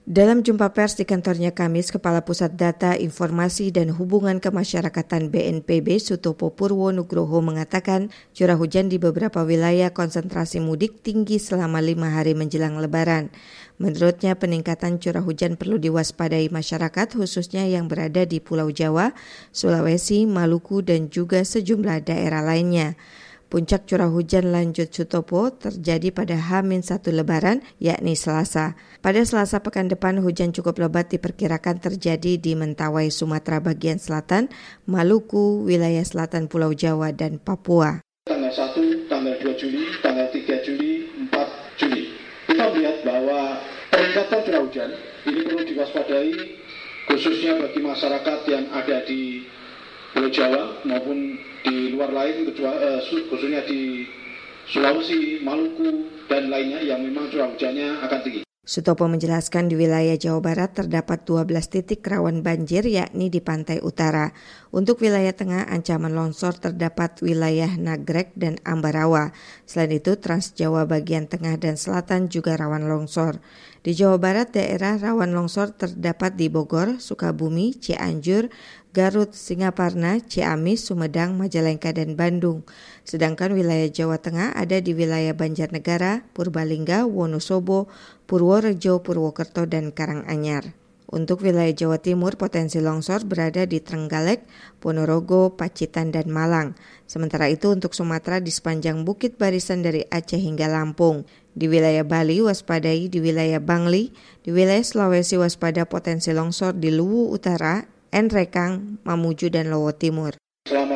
Dalam jumpa pers di kantornya Kamis, Kepala Pusat Data, Informasi dan Hubungan Kemasyarakatan BNPB Sutopo Purwonugroho mengatakan curah hujan di beberapa wilayah konsentrasi mudik tinggi selama 5 hari menjelang Lebaran. Menurutnya peningkatan curah hujan perlu diwaspadai masyarakat khususnya yang berada di Pulau Jawa, Sulawesi, Maluku dan juga sejumlah daerah lainnya. Puncak curah hujan lanjut Sutopo terjadi pada H-1 Lebaran, yakni Selasa. Pada Selasa pekan depan hujan cukup lebat diperkirakan terjadi di Mentawai, Sumatera bagian selatan, Maluku, wilayah selatan Pulau Jawa, dan Papua. Tanggal 1, tanggal 2 Juli, tanggal 3 Juli, 4 Juli. Kita melihat bahwa peningkatan curah hujan ini perlu diwaspadai khususnya bagi masyarakat yang ada di Pulau Jawa maupun di luar lain, khususnya di Sulawesi, Maluku, dan lainnya yang memang curah hujannya akan tinggi. Sutopo menjelaskan di wilayah Jawa Barat terdapat 12 titik rawan banjir yakni di pantai utara. Untuk wilayah tengah ancaman longsor terdapat wilayah Nagrek dan Ambarawa. Selain itu Trans Jawa bagian tengah dan selatan juga rawan longsor. Di Jawa Barat daerah rawan longsor terdapat di Bogor, Sukabumi, Cianjur, Garut, Singaparna, Ciamis, Sumedang, Majalengka, dan Bandung. Sedangkan wilayah Jawa Tengah ada di wilayah Banjarnegara, Purbalingga, Wonosobo, Purworejo, Purwokerto, dan Karanganyar. Untuk wilayah Jawa Timur, potensi longsor berada di Trenggalek, Ponorogo, Pacitan, dan Malang. Sementara itu untuk Sumatera di sepanjang Bukit Barisan dari Aceh hingga Lampung. Di wilayah Bali waspadai di wilayah Bangli, di wilayah Sulawesi waspada potensi longsor di Luwu Utara, Nrekang, Mamuju, dan Lowo Timur. Selama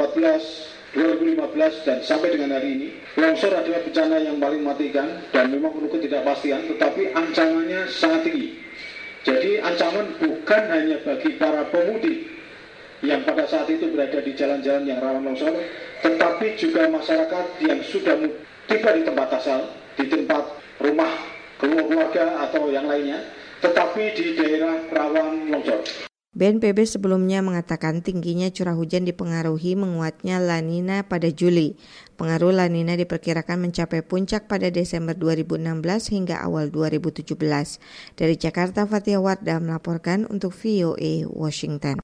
2014, 2015 dan sampai dengan hari ini, longsor adalah bencana yang paling mematikan dan memang perlu ketidakpastian, tetapi ancamannya sangat tinggi. Jadi ancaman bukan hanya bagi para pemudik yang pada saat itu berada di jalan-jalan yang rawan longsor, tetapi juga masyarakat yang sudah tiba di tempat asal, di tempat rumah keluarga atau yang lainnya, tetapi di daerah rawan longsor. BNPB sebelumnya mengatakan tingginya curah hujan dipengaruhi menguatnya La Nina pada Juli. Pengaruh La Nina diperkirakan mencapai puncak pada Desember 2016 hingga awal 2017. Dari Jakarta, Fathia Wardah melaporkan untuk VOA Washington.